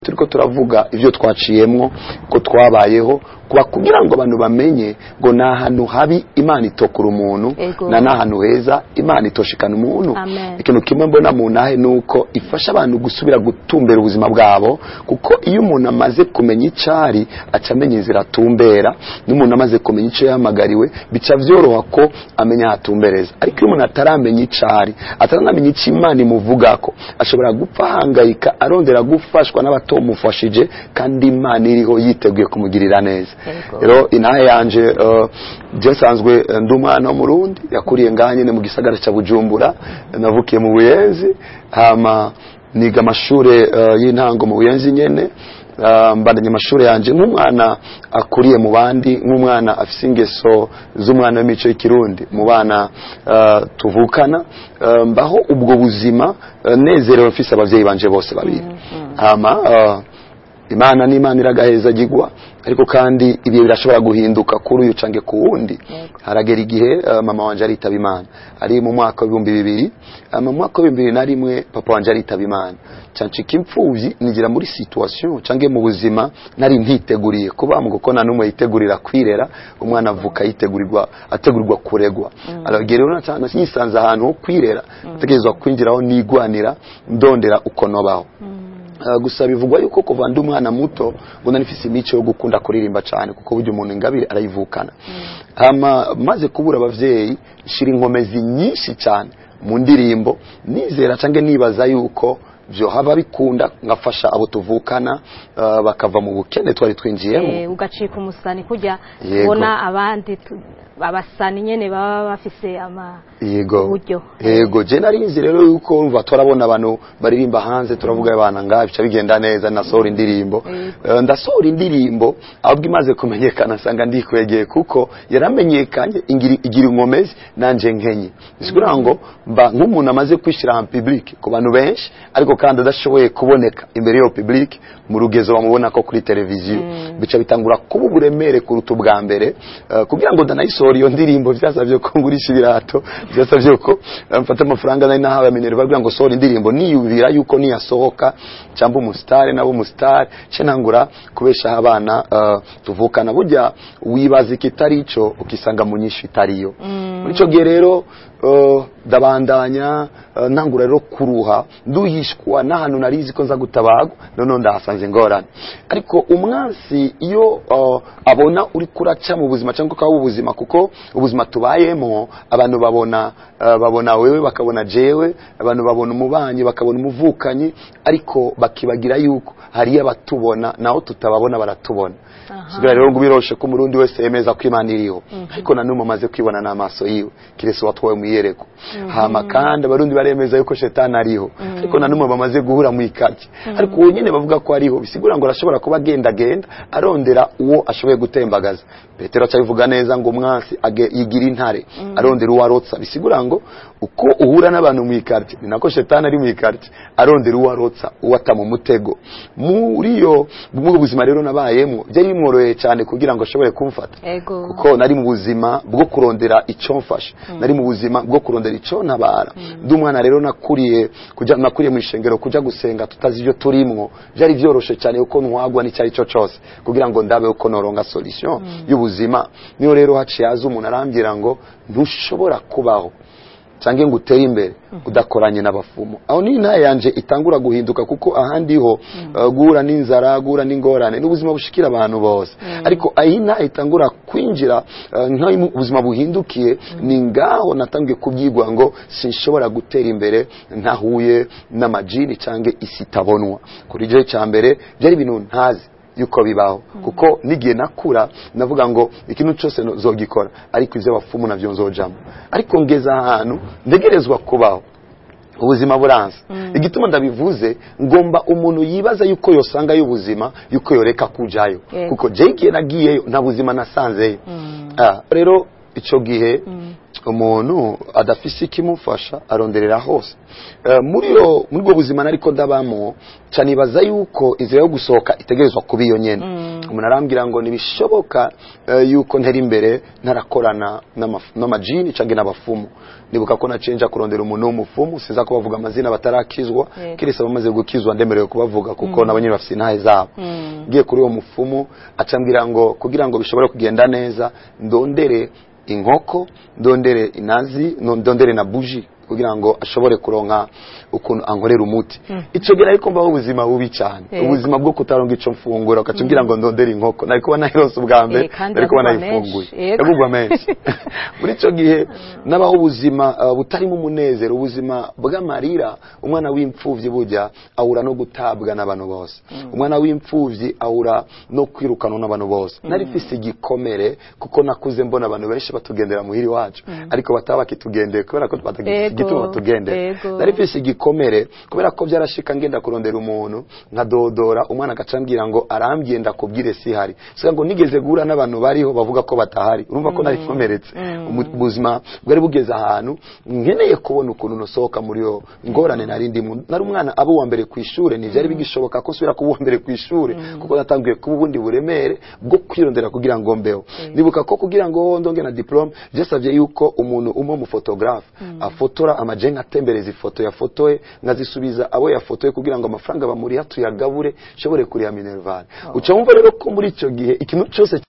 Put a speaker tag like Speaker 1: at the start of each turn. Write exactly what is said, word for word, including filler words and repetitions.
Speaker 1: turiko turavuga ivyo twaciyemwo ko twabayeho kuba kugira ngo abantu bamenye ngo na hantu habi Imana itokura umuntu na na hantu heza Imana itoshikana umuntu. Ikintu kimwe mbona mu nahe nuko ifasha abantu gusubira gutumbera ubuzima bwabo, kuko iyo umuntu amaze kumenya icari acamenya inzira atumbera, n'umuntu amaze kumenya ico yahamagariwe bica vyoroha ko amenya hatumbereza. Ariko iyo umuntu ataramenya icari, ataramenya ico Imana imuvugako, ashobora gupfa hangayika arondera gufashwa n'abatomufashije kandi Imana iriho yiteguye kumugirira neza. Rero inahe yanje uh, je sanzwe ndi umwana wo mu Burundi yakuriye nganye mu gisagara ca Bujumbura, navukiye mu Buyenzi, hama niga amashure uh, y'intango mu Buyenzi nyene. Uh, mbandanye amashure yanje nk'umwana akuriye mu bandi, nk'umwana afise ingeso z'umwana w'imico y'ikirundi mu bana uh, tuvukana, uh, mbaho ubwo buzima uh, nezerewe mfise abavyeyi banje bose babiri. mm -hmm. hama uh, Imana ni Imana iragaheza gigwa, ariko kandi ibihe birashobora guhinduka kuri uyu cange ku wundi. Haragera igihe uh, mama wanje aritaba Imana ari mu mwaka w'ibihumbi bibiri, uh, mu mwaka w'ibihumbi bibiri na rimwe papa wanje aritaba Imana. Cancika impfuvyi nigira muri situation cange mu buzima nari ntiteguriye kuba mu gukona numwe yitegurira kwirera umwana avuka yitegurirwa ategurirwa kuregwa. mm. Aragera rero natana nyisanze ahantu ho kwirera, mm. tegezwa kwinjiraho nigwanira ndondera uko nobaho. mm. Uh, gusa bivugwa yuko kuva ndi umwana muto ngo nanifise imico yo gukunda kuririmba cyane, kuko buryo umuntu ingabire arayivukana. mm. Hama maze kubura abavyeyi shira inkomezi nyinshi cyane mu ndirimbo, nizera cange nibaza yuko byo haba bikunda ngafasha abo tuvukana uh, bakava mu bukene twari twinjiyemo.
Speaker 2: eh ugacika umusani kujya ubona abandi abasani nyene baba bafise ama
Speaker 1: yego buryo. Yego je narinzi rero yuko umva turabona abantu baririmba hanze, turavuga abana ngabica bigenda neza, nasohora indirimbo. uh, ndasohora indirimbo ahubwo imaze kumenyekana sanga ndikwegeye, kuko yaramenyekanye igira inkomezi nanje nkenye. Bisigura ngo mba nk'umuntu amaze kwishira en public ku bantu benshi, ariko kandi adashoboye kuboneka imbere yo public mu rugezo bamubona ko kuri televiziyo. mm. bica bitangura kuba uburemere kuruta ubwa mbere. uh, kugira ngo ndanayisohora iyo ndirimbo vyasavye ko ngurisha ibirato, vyasavye ko mfata amafaranga nari nahawe amenyere bavuga ngo sohora indirimbo, niyubira yuko niyasohoka cyangwa umustar nabo umustar cenangura kubesha abana uh, tuvukana. Burya wibaza ikitari ico ukisanga mu nyinshi itariyo.
Speaker 2: mm.
Speaker 1: Muri ico gihe rero uh, dabandanya uh, ntangura rero kuruha nduhishwa n'ahantu narizi ko nza gutabagwa, none ndahasanze ngorane. Ariko umwansi iyo uh, abona uri kuraca mu buzima cyangwa kwa ubuzima, kuko ubuzima tubayemo abantu babona uh, babona wewe bakabona jewe, abantu babona umubanyi bakabona umuvukanyi, ariko bakibagira yuko hari abatubona naho tutababona baratubona. Sigara rero ngubiroshe ko murundi wese yemeza ko Imana iriho, mm -hmm. ariko nanumwe amaze kwibona n'amaso yiwe kirese watwaye mu yereko. mm -hmm. Hama kandi abarundi baremeza yuko shetani ariho, mm -hmm. ariko nanumwe bamaze guhura mu ikaki. mm -hmm. Ariko uwo nyene bavuga ko ariho, bisigura ngo arashobora kuba genda genda arondera uwo ashoboye gutembagaza. Petero acabivuga neza ngo umwansi yigira intare, mm -hmm. arondera uwo arotsa. Bisigura ngo uko uhura n'abantu mu ikaki ni nako shetani ari mu ikaki, arondera uwo arotsa uwo atama mutego. Muri yo mu buzima rero nabayemo byari bimworoheye cyane kugira ngo ashobore kumfata, kuko nari mu buzima bwo kurondera icyo mfasha. mm. nari mu buzima bwo kurondera icyo ntabara. mm. ndi umwana rero nakuriye kuja nakuriye mu ishengero kuja gusenga tutazi ibyo turimwo, byari byoroshe cyane uko ntwagwa n'icyayi cyo cyose kugira ngo ndabe uko noronga solution mm. y'ubuzima. Niyo rero haciye aza umuntu arambwira ngo ntushobora kubaho cange ngo uteye imbere udakoranye n'abafumo. Aho ni nta yanje itangura guhinduka, kuko ahandi ho mm. uh, gura n'inzara gura n'ingorane n'ubuzima bushikira abantu bose. mm. Ariko ahina itangura kwinjira uh, nka ubuzima buhindukiye. mm. Ni ngaho natangiye kubyigwa ngo sinshobora gutera imbere ntahuye n'amajini cange isitabonwa. Kuri je cya mbere byari ibintu ntazi yuko bibaho, mm. kuko nigiye nakura navuga ngo ikintu cyose zogikora, ariko ivyo bafumu navyo nzojamo. Ariko ngeza ahantu ndegerezwa kubaho ubuzima buranza. mm. Igituma ndabivuze ngomba umuntu yibaza yuko yosanga y'ubuzima yuko yoreka kujayo. yes. Kuko je igihe nagiyeyo nta buzima nasanzeyo. mm. ah, rero ico gihe mm. umuntu adafise ikimufasha aronderera hose. Uh, muri yo muri bwo buzima nariko ndabamo canibaza yuko inzira yo gusohoka itegerezwa kuba iyo nyene. mm. umuntu arambwira ngo nibishoboka uh, yuko ntera imbere ntarakorana n'amajini canke n'abafumu. Nibuka ko nacenja kurondera umuntu w'umufumu siza ko bavuga amazina batarakizwa yeah. kirisa bamaze gukizwa ndemerewe kubavuga kuko mm. nabanyine bafite intahe zabo mm. ngiye kuri uwo mufumu acambwira ngo kugira ngo bishobore kugenda neza ndondere inkoko ndondere inazi ndondere na buji kugira ngo ashobore kuronka ukuntu ankorera umuti mm. ico gira ariko mbaho ubuzima bubi cyane yeah. ubuzima bwo kutaronga ico mfungura ukacungira mm. ngo ndondere inkoko nariko banahirose ubwambe ariko banayifunguye yagugwa menshi muri ico gihe nabaho ubuzima uh, butarimo umunezero ubuzima bw'amarira umwana w'imfuvyi burya awura no gutabwa n'abantu bose mm. umwana w'imfuvyi awura no kwirukana n'abantu bose mm. nari fise igikomere kuko nakuze mbona abantu benshi batugendera muhiri wacu mm. ariko bataba kitugendeye kubera ko batagiye gituma tugende nari fise igikomere kubera ko byarashika ngenda kurondera umuntu nkadodora umwana agacambwira ngo arambye ndakubwire si hari sika ngo nigeze gura n'abantu bariho bavuga ko batahari urumva ko nari komeretse ubuzima bwari bugeze ahantu nkeneye kubona ukuntu nosohoka muri yo ngorane nari ndimo nari umwana abo wa mbere kwishure ni byari bigishoboka ko subira kuba mbere kwishure kuko natangiye kuba ubundi buremere bwo kwirondera kugira ngo mbeho nibuka ko kugira ngo ndonge na diplome byasavye yuko umuntu umwe mu photographe afotora amajenga atembereza ifoto ya fotoye ngazisubiza abo yafotoye kugira ngo amafaranga bamuri hatuyagabure shobore kuri ya Minerval uca wumva rero ko muri ico gihe ikintu cyose